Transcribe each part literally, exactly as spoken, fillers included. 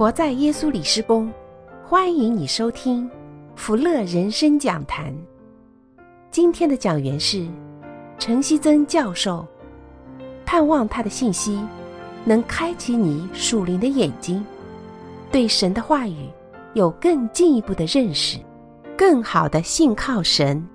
活在耶稣里施工，欢迎你收听福乐人生讲坛。今天的讲员是陈希曾教授，盼望他的信息能开启你属灵的眼睛，对神的话语有更进一步的认识，更好的信靠神。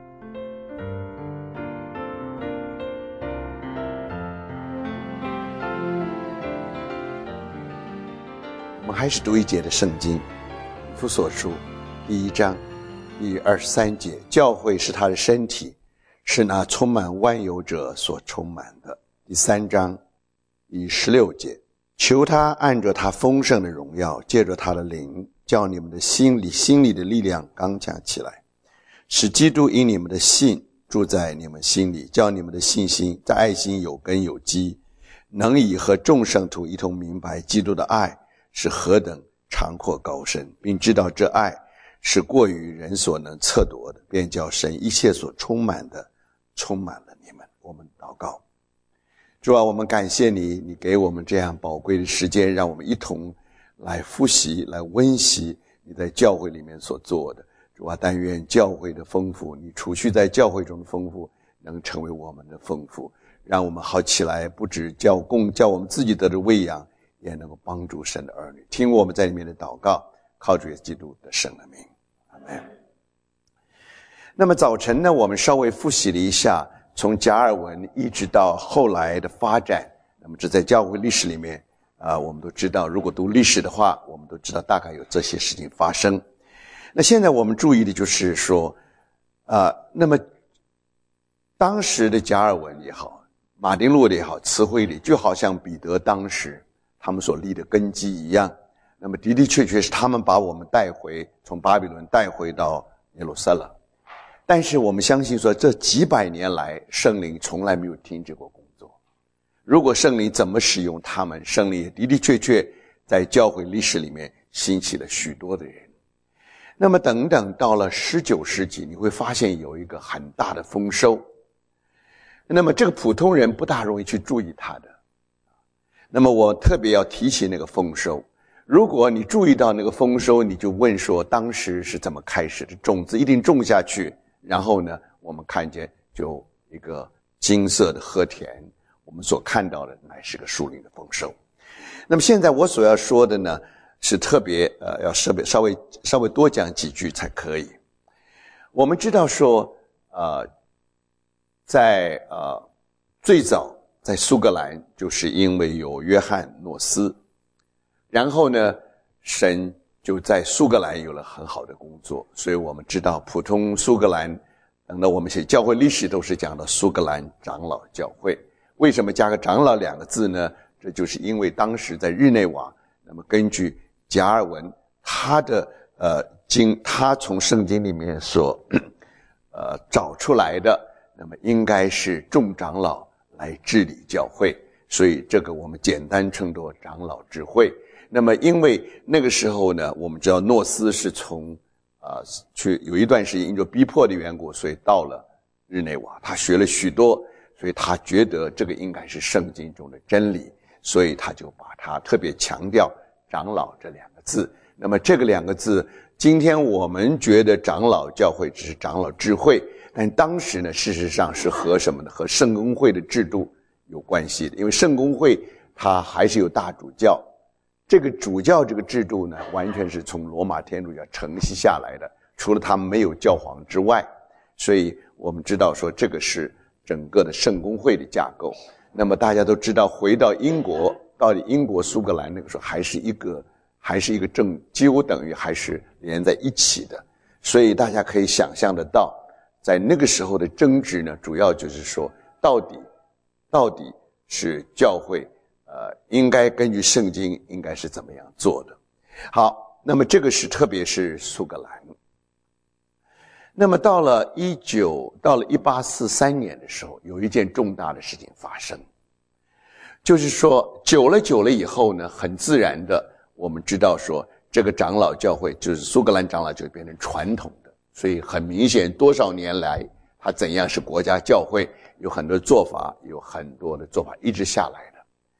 我们还是读一节的圣经，以弗所书第一章第二十三节，教会是他的身体，是那充满万有者所充满的。第三章第十六节，求他按着他丰盛的荣耀，借着他的灵，叫你们的心里心里的力量刚强起来，使基督因你们的信住在你们心里，叫你们的信心在爱心有根有基，能以和众圣徒一同明白基督的爱是何等长阔高深，并知道这爱是过于人所能测度的，便叫神一切所充满的充满了你们。我们祷告。主啊，我们感谢你，你给我们这样宝贵的时间，让我们一同来复习，来温习你在教会里面所做的。主啊，但愿教会的丰富，你储蓄在教会中的丰富能成为我们的丰富，让我们好起来，不只教供教我们自己得的喂养，也能够帮助神的儿女。听我们在里面的祷告，靠主耶稣基督的圣的名，阿们。那么早晨呢，我们稍微复习了一下从加尔文一直到后来的发展。那么这在教会历史里面啊、呃，我们都知道，如果读历史的话，我们都知道大概有这些事情发生。那现在我们注意的就是说啊、呃，那么当时的加尔文也好，马丁路德也好，词汇里就好像彼得当时他们所立的根基一样，那么的的确确是他们把我们带回，从巴比伦带回到耶路撒冷。但是我们相信说，这几百年来圣灵从来没有停止过工作。如果圣灵怎么使用他们，圣灵也的的确确在教会历史里面兴起了许多的人。那么等等到了十九世纪，你会发现有一个很大的丰收，那么这个普通人不大容易去注意它的。那么我特别要提起那个丰收，如果你注意到那个丰收，你就问说当时是怎么开始的，种子一定种下去，然后呢我们看见就一个金色的禾田，我们所看到的乃是个属灵的丰收。那么现在我所要说的呢，是特别呃要稍微稍微稍微多讲几句才可以。我们知道说呃在呃最早在苏格兰，就是因为有约翰诺斯，然后呢神就在苏格兰有了很好的工作，所以我们知道普通苏格兰，等到我们写教会历史都是讲到苏格兰长老教会。为什么加个长老两个字呢？这就是因为当时在日内瓦，那么根据加尔文他的呃经他从圣经里面所呃找出来的，那么应该是众长老来治理教会，所以这个我们简单称作长老智会。那么因为那个时候呢，我们知道诺斯是从啊、呃、去有一段时间因为逼迫的缘故，所以到了日内瓦，他学了许多，所以他觉得这个应该是圣经中的真理，所以他就把它特别强调长老这两个字。那么这个两个字，今天我们觉得长老教会只是长老智会，但当时呢事实上是和什么呢？和圣公会的制度有关系的。因为圣公会它还是有大主教，这个主教这个制度呢完全是从罗马天主教承袭下来的，除了他们没有教皇之外，所以我们知道说这个是整个的圣公会的架构。那么大家都知道，回到英国，到底英国苏格兰那个时候还是一个还是一个政，几乎等于还是连在一起的，所以大家可以想象得到，在那个时候的争执呢，主要就是说到底到底是教会呃应该根据圣经应该是怎么样做的。好，那么这个是特别是苏格兰。那么到了一九到了一八四三年的时候，有一件重大的事情发生，就是说久了久了以后呢，很自然的我们知道说这个长老教会就是苏格兰长老就变成传统的，所以很明显多少年来它怎样是国家教会，有很多做法，有很多的做法一直下来的。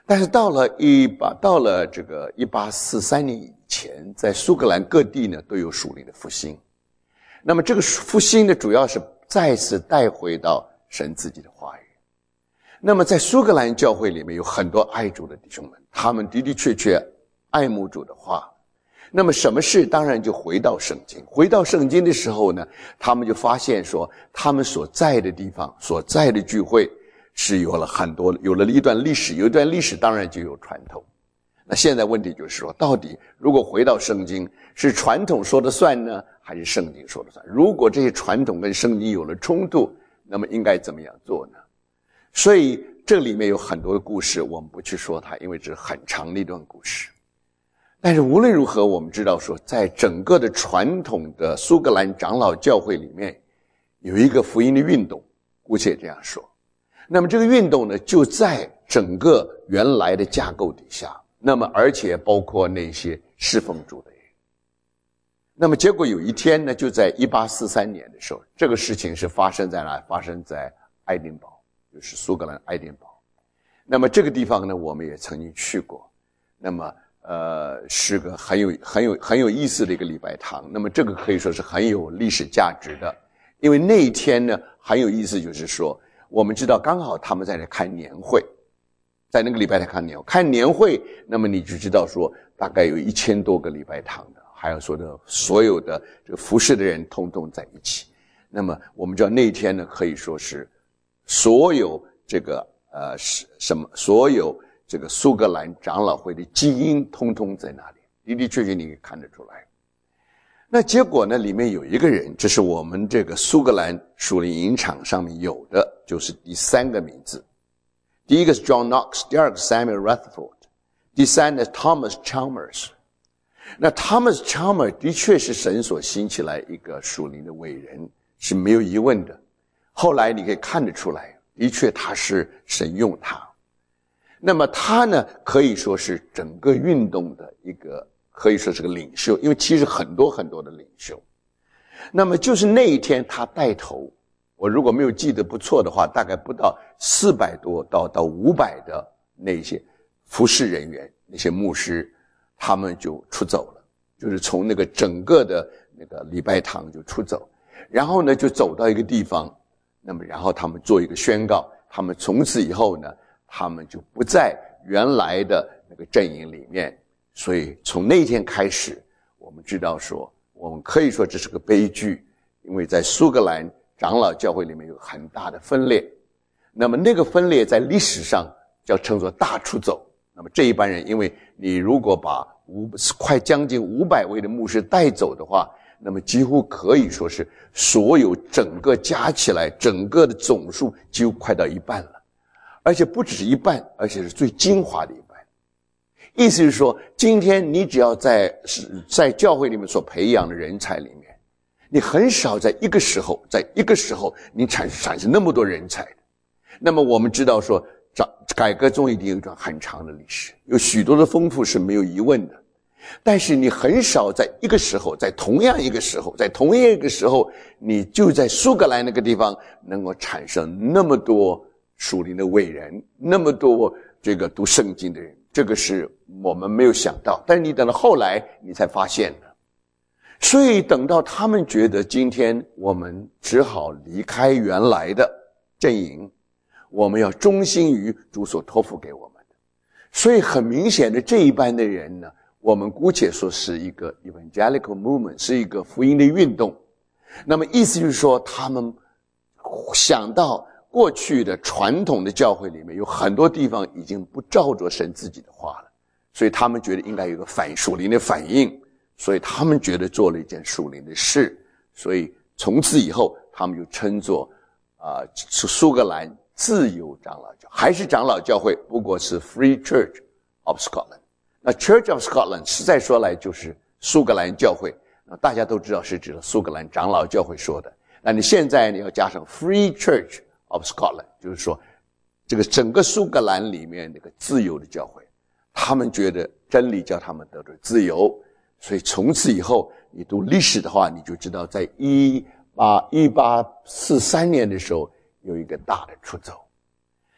但是到了一八到了这个一八四三年以前，在苏格兰各地呢都有属灵的复兴。那么这个复兴呢，主要是再次带回到神自己的话语。那么在苏格兰教会里面有很多爱主的弟兄们，他们的的确确爱慕主的话。那么什么事？当然就回到圣经。回到圣经的时候呢，他们就发现说，他们所在的地方，所在的聚会是有了很多，有了一段历史，有一段历史当然就有传统。那现在问题就是说，到底如果回到圣经，是传统说了算呢，还是圣经说了算？如果这些传统跟圣经有了冲突，那么应该怎么样做呢？所以这里面有很多的故事，我们不去说它，因为这是很长的一段故事。但是无论如何，我们知道说，在整个的传统的苏格兰长老教会里面，有一个福音的运动，姑且这样说。那么这个运动呢，就在整个原来的架构底下，那么而且包括那些侍奉主的人。那么结果有一天呢，就在一八四三年的时候，这个事情是发生在哪？发生在爱丁堡，就是苏格兰爱丁堡。那么这个地方呢，我们也曾经去过。那么呃，是个很有很有很有意思的一个礼拜堂。那么这个可以说是很有历史价值的，因为那一天呢很有意思，就是说我们知道刚好他们在那看年会，在那个礼拜堂看年会，看年会，那么你就知道说大概有一千多个礼拜堂的，还有说的所有的这个服侍的人通通在一起。那么我们知道那一天呢，可以说是所有这个呃什么所有。这个苏格兰长老会的基因通通在那里，的的确确你可以看得出来。那结果呢，里面有一个人，这是我们这个苏格兰属灵营场上面有的，就是第三个名字。第一个是 John Knox， 第二个 Samuel Rutherford， 第三呢 Thomas Chalmers。那 Thomas Chalmers 的确是神所兴起来一个属灵的伟人，是没有疑问的。后来你可以看得出来，的确他是神用他。那么他呢，可以说是整个运动的一个，可以说是个领袖，因为其实很多很多的领袖。那么就是那一天他带头，我如果没有记得不错的话，大概不到四百多到到五百的那些服侍人员，那些牧师，他们就出走了，就是从那个整个的那个礼拜堂就出走，然后呢就走到一个地方，那么然后他们做一个宣告，他们从此以后呢。他们就不在原来的那个阵营里面，所以从那天开始，我们知道说，我们可以说这是个悲剧，因为在苏格兰长老教会里面有很大的分裂。那么那个分裂在历史上叫称作大出走。那么这一班人，因为你如果把五快将近五百位的牧师带走的话，那么几乎可以说是所有整个加起来，整个的总数几乎快到一半了。而且不只是一半，而且是最精华的一半。意思是说，今天你只要在在教会里面所培养的人才里面，你很少在一个时候，在一个时候你产产生那么多人才的。那么我们知道说，改革中一定有一段很长的历史，有许多的丰富是没有疑问的。但是你很少在一个时候，在同样一个时候，在同样一个时候，你就在苏格兰那个地方能够产生那么多属灵的伟人，那么多这个读圣经的人，这个是我们没有想到，但是你等到后来你才发现的。所以等到他们觉得今天我们只好离开原来的阵营，我们要忠心于主所托付给我们的。所以很明显的，这一班的人呢，我们姑且说是一个 evangelical movement， 是一个福音的运动。那么意思就是说，他们想到过去的传统的教会里面有很多地方已经不照着神自己的话了，所以他们觉得应该有个反属灵的反应，所以他们觉得做了一件属灵的事，所以从此以后他们就称作啊、呃、苏格兰自由长老教，还是长老教会，不过是 Free Church of Scotland。那 Church of Scotland 实在说来就是苏格兰教会，那大家都知道是指的苏格兰长老教会说的。那你现在你要加上 Free Church of Scotland， 就是说这个整个苏格兰里面那个自由的教会，他们觉得真理叫他们得到自由，所以从此以后你读历史的话，你就知道在一八四三年的时候有一个大的出走。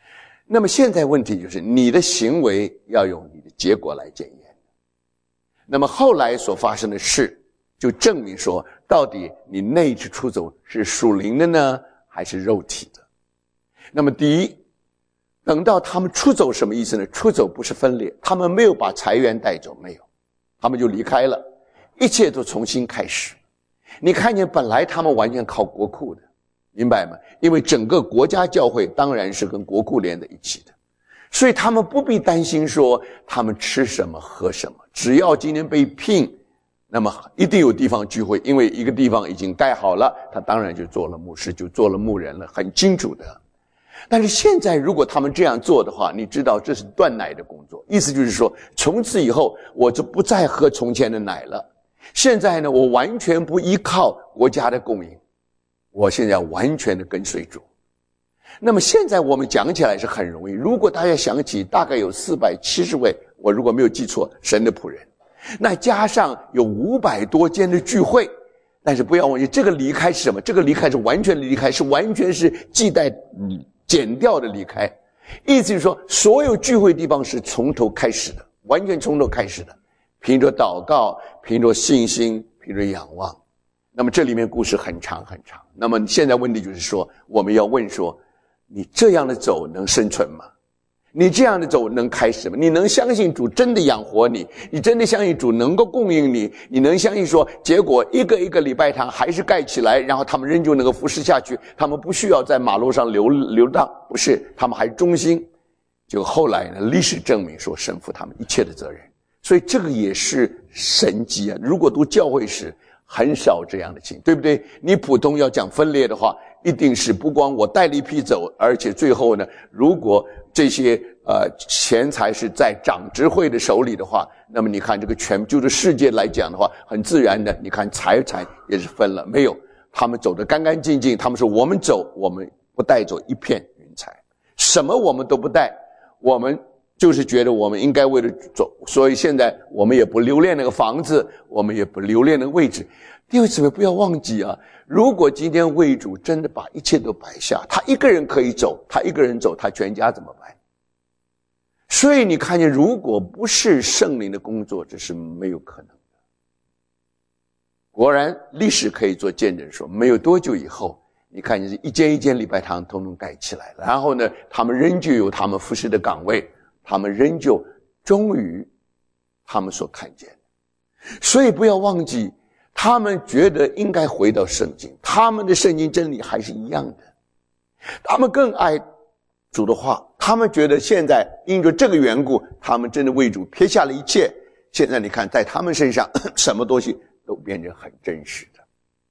那么现在问题就是你的行为要用你的结果来检验。那么后来所发生的事就证明说，到底你那一次出走是属灵的呢，还是肉体的？那么第一，等到他们出走什么意思呢？出走不是分裂，他们没有把财源带走，没有，他们就离开了，一切都重新开始。你看见本来他们完全靠国库的，明白吗？因为整个国家教会当然是跟国库连在一起的，所以他们不必担心说他们吃什么喝什么，只要今天被聘，那么一定有地方聚会，因为一个地方已经盖好了，他当然就做了牧师，就做了牧人了，很清楚的。但是现在如果他们这样做的话，你知道这是断奶的工作，意思就是说从此以后我就不再喝从前的奶了，现在呢我完全不依靠国家的供应，我现在完全的跟随主。那么现在我们讲起来是很容易，如果大家想起大概有四百七十位，我如果没有记错，神的仆人，那加上有五百多间的聚会，但是不要忘记这个离开是什么？这个离开是完全离开，是完全是系带减掉的离开，意思就是说所有聚会地方是从头开始的，完全从头开始的，凭着祷告，凭着信心，凭着仰望。那么这里面故事很长很长，那么现在问题就是说，我们要问说，你这样的走能生存吗？你这样的走能开始吗？你能相信主真的养活你？你真的相信主能够供应你？你能相信说，结果一个一个礼拜堂还是盖起来，然后他们仍旧能够服侍下去，他们不需要在马路上流流荡，不是，他们还忠心。就后来呢，历史证明说神负他们一切的责任，所以这个也是神迹啊！如果读教会史，很少这样的情，对不对？你普通要讲分裂的话，一定是不光我带了一批走，而且最后呢，如果这些呃钱财是在长执会的手里的话，那么你看这个全就是世界来讲的话，很自然的，你看财产也是分了，没有，他们走得干干净净，他们说我们走，我们不带走一片云彩，什么我们都不带，我们就是觉得我们应该为了走，所以现在我们也不留恋那个房子，我们也不留恋那个位置。弟兄姊妹不要忘记啊，如果今天为主真的把一切都摆下，他一个人可以走，他一个人走，他全家怎么办？所以你看见，如果不是圣灵的工作，这是没有可能的。果然历史可以做见证说，没有多久以后，你看见是一间一间礼拜堂统统盖起来了，然后呢，他们仍旧有他们服侍的岗位，他们仍旧忠于他们所看见的。所以不要忘记，他们觉得应该回到圣经，他们的圣经真理还是一样的，他们更爱主的话，他们觉得现在因着这个缘故，他们真的为主撇下了一切。现在你看在他们身上什么东西都变成很真实的。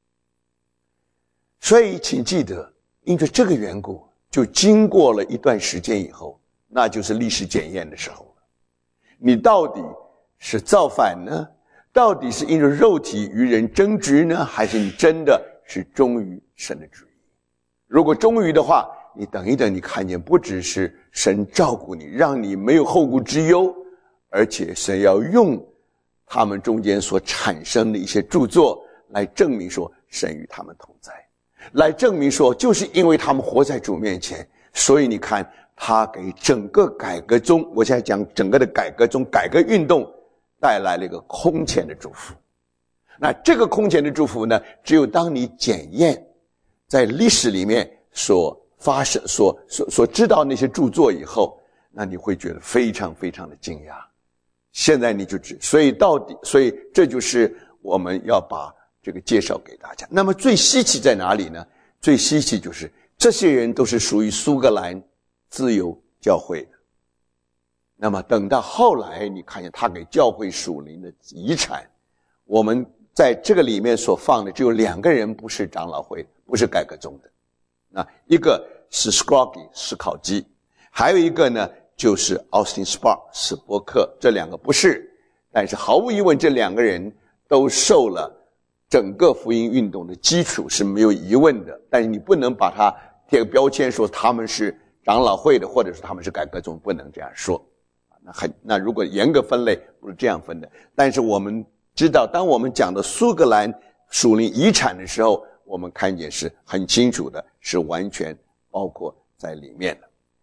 所以请记得，因着这个缘故，就经过了一段时间以后，那就是历史检验的时候了。你到底是造反呢？到底是因着肉体与人争执呢？还是你真的是忠于神的旨意？如果忠于的话，你等一等，你看见不只是神照顾你，让你没有后顾之忧，而且神要用他们中间所产生的一些著作来证明说神与他们同在，来证明说就是因为他们活在主面前，所以你看他给整个改革中，我现在讲整个的改革中，改革运动带来了一个空前的祝福。那这个空前的祝福呢，只有当你检验在历史里面所发生所所所知道那些著作以后，那你会觉得非常非常的惊讶。现在你就知，所以到底，所以这就是我们要把这个介绍给大家。那么最稀奇在哪里呢？最稀奇就是这些人都是属于苏格兰自由教会的。那么等到后来，你看见他给教会属灵的遗产，我们在这个里面所放的只有两个人不是长老会，不是改革宗的。那一个是 Scroggie 史考基，还有一个呢就是 Austin Spark 史伯克，这两个不是，但是毫无疑问这两个人都受了整个福音运动的基础是没有疑问的，但是你不能把它贴个标签说他们是长老会的，或者是他们是改革宗，不能这样说。那很那如果严格分类不是这样分的，但是我们知道当我们讲的苏格兰属灵遗产的时候，我们看见是很清楚的，是完全包括在里面的。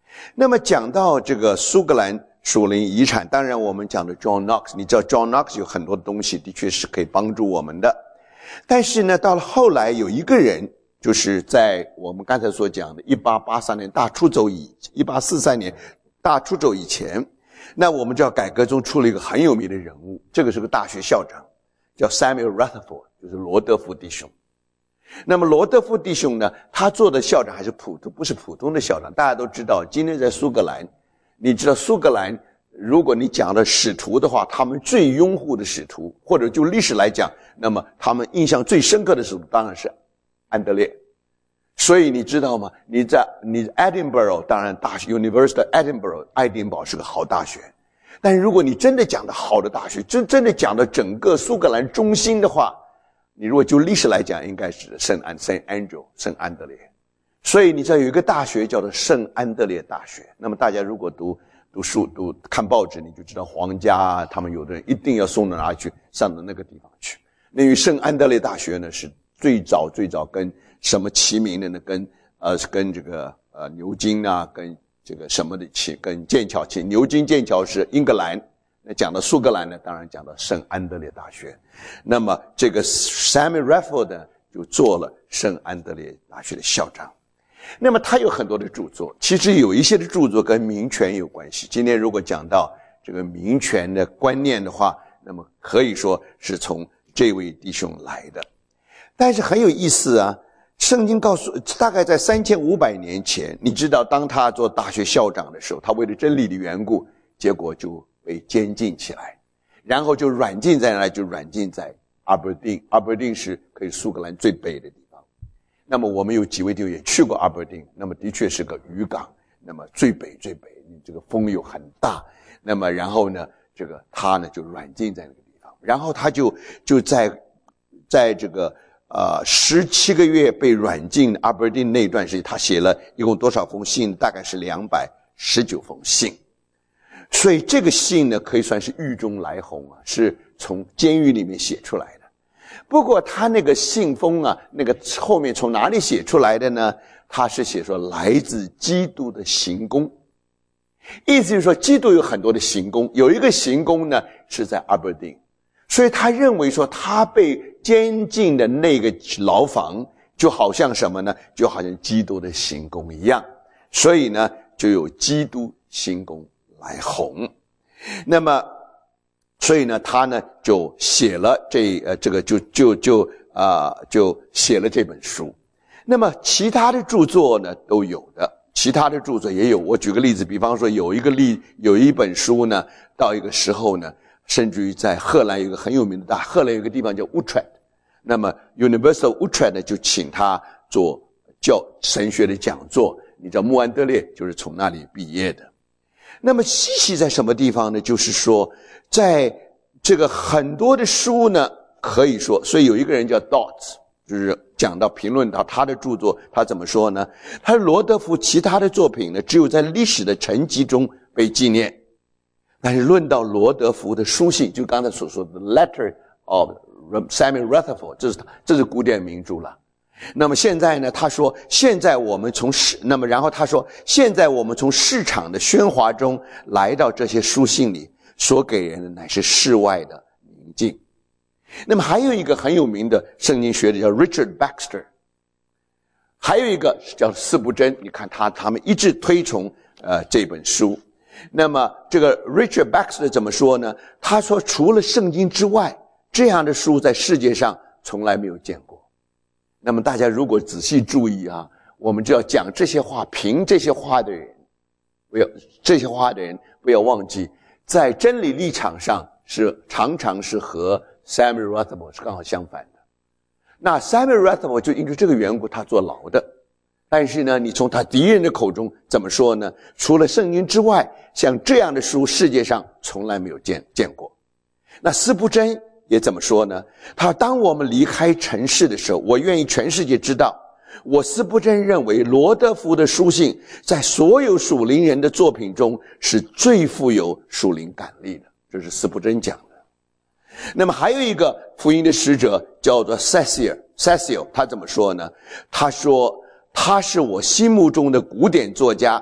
那么讲到这个苏格兰属灵遗产，当然我们讲的 John Knox， 你知道 John Knox 有很多东西的确是可以帮助我们的。但是呢，到了后来有一个人，就是在我们刚才所讲的一八八三年大出走以一八四三年大出走以前，那我们知道改革中出了一个很有名的人物，这个是个大学校长，叫 Samuel Rutherford， 就是罗德福弟兄。那么罗德福弟兄呢，他做的校长还是普通，不是普通的校长。大家都知道，今天在苏格兰，你知道苏格兰，如果你讲的使徒的话，他们最拥护的使徒，或者就历史来讲，那么他们印象最深刻的使徒当然是安德烈。所以你知道吗？你在你 Edinburgh， 当然大学 University of Edinburgh， 爱丁堡是个好大学。但是如果你真的讲的好的大学，真真的讲的整个苏格兰中心的话，你如果就历史来讲，应该是圣安 Saint Andrew 圣安德烈。所以你知道有一个大学叫做圣安德烈大学。那么大家如果读读书读看报纸，你就知道皇家啊，他们有的人一定要送到哪里去，上到那个地方去。那因为圣安德烈大学呢是最早最早跟什么齐名的呢？跟呃跟这个呃牛津啊，跟这个什么的齐，跟剑桥齐。牛津剑桥是英格兰。那讲到苏格兰呢，当然讲到圣安德烈大学。那么这个 Samuel Rutherford 呢，就做了圣安德烈大学的校长。那么他有很多的著作，其实有一些的著作跟民权有关系。今天如果讲到这个民权的观念的话，那么可以说是从这位弟兄来的。但是很有意思啊，圣经告诉，大概在三千五百年前，你知道当他做大学校长的时候，他为了真理的缘故，结果就被监禁起来，然后就软禁在哪里？就软禁在阿伯丁。阿伯丁是可以苏格兰最北的地方。那么我们有几位弟兄也去过阿伯丁，那么的确是个渔港，那么最北最北，这个风又很大。那么然后呢，这个他呢就软禁在那个地方，然后他就就在在这个呃十七个月被软禁阿伯丁那段时间，他写了一共多少封信？大概是两百十九封信。所以这个信呢，可以算是狱中来鸿啊，是从监狱里面写出来的。不过他那个信封啊，那个后面从哪里写出来的呢？他是写说来自基督的行宫，意思就是说基督有很多的行宫，有一个行宫呢是在阿伯丁，所以他认为说他被监禁的那个牢房就好像什么呢？就好像基督的行宫一样，所以呢就有基督行宫来哄。那么所以呢他呢就写了这呃这个就就就啊、呃、就写了这本书。那么其他的著作呢都有的，其他的著作也有。我举个例子，比方说有一个例有一本书呢，到一个时候呢，甚至于在荷兰有一个很有名的大荷兰有一个地方叫 Utrecht， 那么 University of Utrecht 呢就请他做教神学的讲座。你知道穆安德烈就是从那里毕业的。那么稀奇在什么地方呢？就是说在这个很多的书呢，可以说，所以有一个人叫 Dodds， 就是讲到评论到他的著作，他怎么说呢？他说罗德福其他的作品呢，只有在历史的沉积中被纪念，但是论到罗德福的书信，就刚才所说的 Letter of Samuel Rutherford， 这是这是古典名著了。那么现在呢，他说现在我们从市那么然后他说现在我们从市场的喧哗中来到这些书信里，所给人的乃是世外的宁静。那么还有一个很有名的圣经学者叫 Richard Baxter， 还有一个叫司布真，你看他他们一致推崇呃这本书。那么这个 Richard Baxter 怎么说呢？他说除了圣经之外，这样的书在世界上从来没有见过。那么大家如果仔细注意啊，我们就要讲这些话，评这些话的人，不要这些话的人不要忘记，在真理立场上是常常是和 Samuel Rutherford 是刚好相反的。那 Samuel Rutherford 就因为这个缘故他坐牢的。但是呢，你从他敌人的口中怎么说呢？除了圣经之外，像这样的书世界上从来没有见见过。那司布真也怎么说呢？他当我们离开尘世的时候，我愿意全世界知道，我司布真认为罗德福的书信在所有属灵人的作品中是最富有属灵感力的，这是司布真讲的。那么还有一个福音的使者叫做 Cecil Cecil 他怎么说呢？他说他是我心目中的古典作家，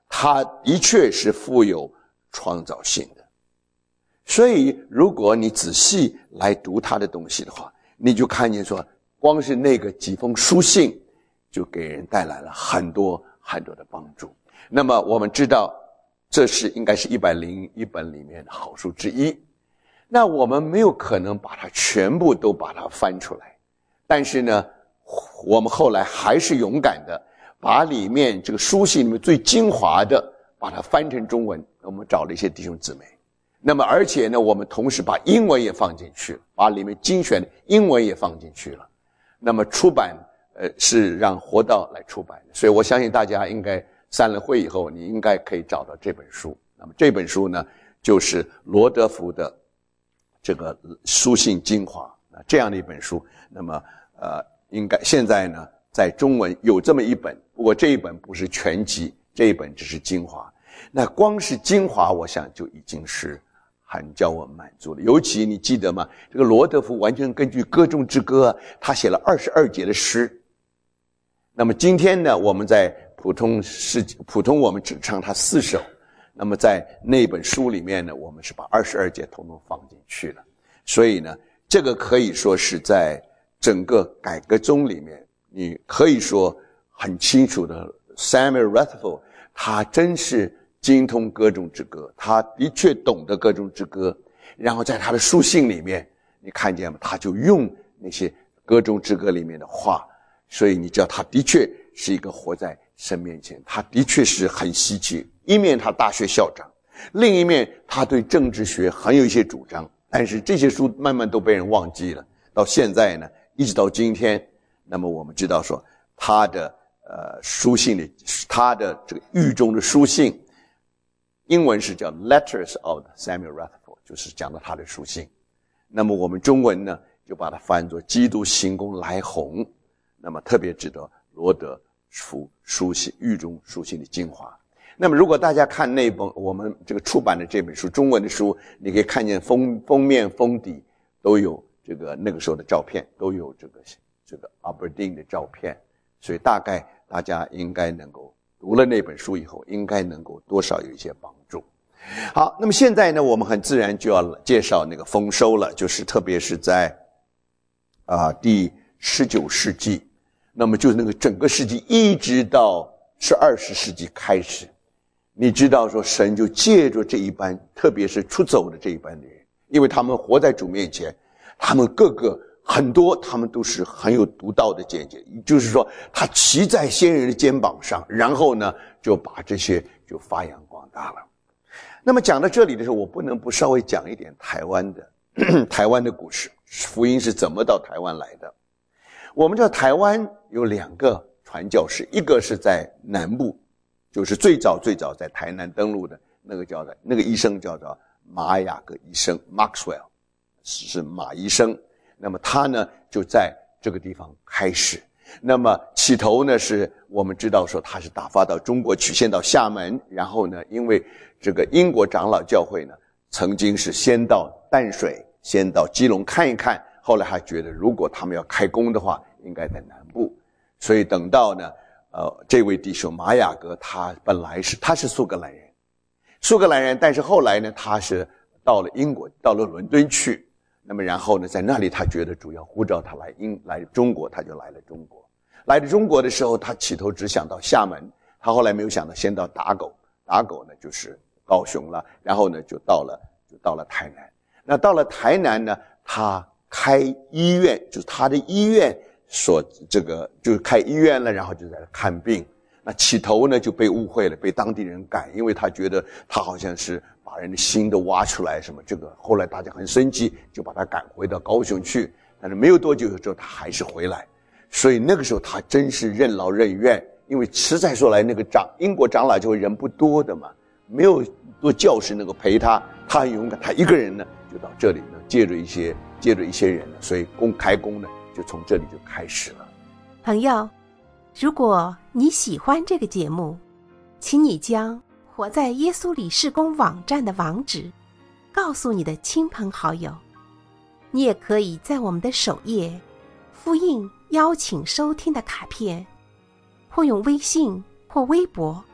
它的确是富有创造性的。所以如果你仔细来读它的东西的话，你就看见说光是那个几封书信就给人带来了很多很多的帮助。那么我们知道这是应该是一百零一本里面的好书之一，那我们没有可能把它全部都把它翻出来，但是呢我们后来还是勇敢的把里面这个书信里面最精华的把它翻成中文，我们找了一些弟兄姊妹，那么而且呢我们同时把英文也放进去了，把里面精选的英文也放进去了。那么出版呃是让活道来出版的，所以我相信大家应该散了会以后你应该可以找到这本书。那么这本书呢就是罗德福的这个书信精华这样的一本书。那么呃应该现在呢在中文有这么一本，不过这一本不是全集，这一本只是精华。那光是精华我想就已经是很叫我满足了。尤其你记得吗，这个罗德福完全根据歌中之歌他写了二十二节的诗。那么今天呢我们在普通世普通我们只唱它四首，那么在那本书里面呢我们是把二十二节统统放进去了。所以呢这个可以说是在整个改革中里面你可以说很清楚的 Samuel Rutherford 他真是精通歌中之歌，他的确懂得歌中之歌，然后在他的书信里面你看见吗，他就用那些歌中之歌里面的话，所以你知道他的确是一个活在神面前，他的确是很稀奇。一面他大学校长，另一面他对政治学很有一些主张，但是这些书慢慢都被人忘记了，到现在呢一直到今天。那么我们知道说他的呃书信里，他的这个狱中的书信英文是叫 Letters of Samuel Rutherford， 就是讲到他的书信。那么我们中文呢就把它翻作基督行宫来鸿，那么特别值得罗德福书信狱中书信的精华。那么如果大家看那本我们这个出版的这本书中文的书，你可以看见封封面封底都有这个那个时候的照片，都有这个这个 Aberdeen 的照片，所以大概大家应该能够读了那本书以后应该能够多少有一些帮助。好，那么现在呢我们很自然就要介绍那个丰收了，就是特别是在啊、呃、第十九世纪，那么就是那个整个世纪一直到是二十世纪开始，你知道说神就借着这一班特别是出走的这一班的人，因为他们活在主面前，他们各个很多他们都是很有独到的见解，就是说他骑在先人的肩膀上，然后呢就把这些就发扬光大了。那么讲到这里的时候，我不能不稍微讲一点台湾的台湾的故事，福音是怎么到台湾来的。我们知道台湾有两个传教士，一个是在南部，就是最早最早在台南登陆的那个叫做那个医生叫做马雅各医生 Maxwell， 是马医生。那么他呢就在这个地方开始，那么起头呢是我们知道说他是打发到中国去，先到厦门，然后呢因为这个英国长老教会呢曾经是先到淡水先到基隆看一看，后来还觉得如果他们要开工的话应该在南部，所以等到呢呃这位弟兄马雅各他本来是他是苏格兰人苏格兰人但是后来呢他是到了英国到了伦敦去，那么然后呢在那里他觉得主要呼召他来英来中国，他就来了中国。来了中国的时候他起头只想到厦门，他后来没有想到先到打狗，打狗呢就是高雄了，然后呢就到了就到了台南。那到了台南呢他开医院，就是他的医院所这个就是开医院了，然后就在那看病。那起头呢就被误会了，被当地人赶，因为他觉得他好像是把人的心都挖出来什么，这个后来大家很生气，就把他赶回到高雄去。但是没有多久之后他还是回来，所以那个时候他真是任劳任怨，因为实在说来那个长英国长老教会人不多的嘛，没有多教师能够陪他，他很勇敢，他一个人呢就到这里呢借着一些借着一些人呢，所以公开工呢就从这里就开始了。 朋友，如果你喜欢这个节目，请你将活在耶稣里事工网站的网址告诉你的亲朋好友。你也可以在我们的首页复印邀请收听的卡片，或用微信或微博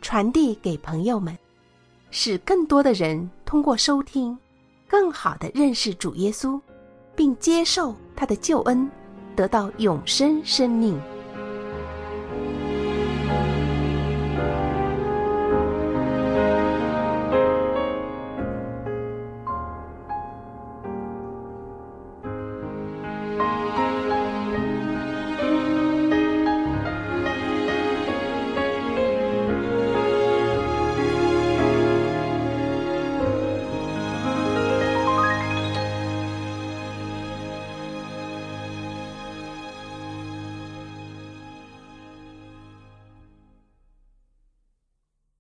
传递给朋友们，使更多的人通过收听更好地认识主耶稣，并接受他的救恩，得到永生生命。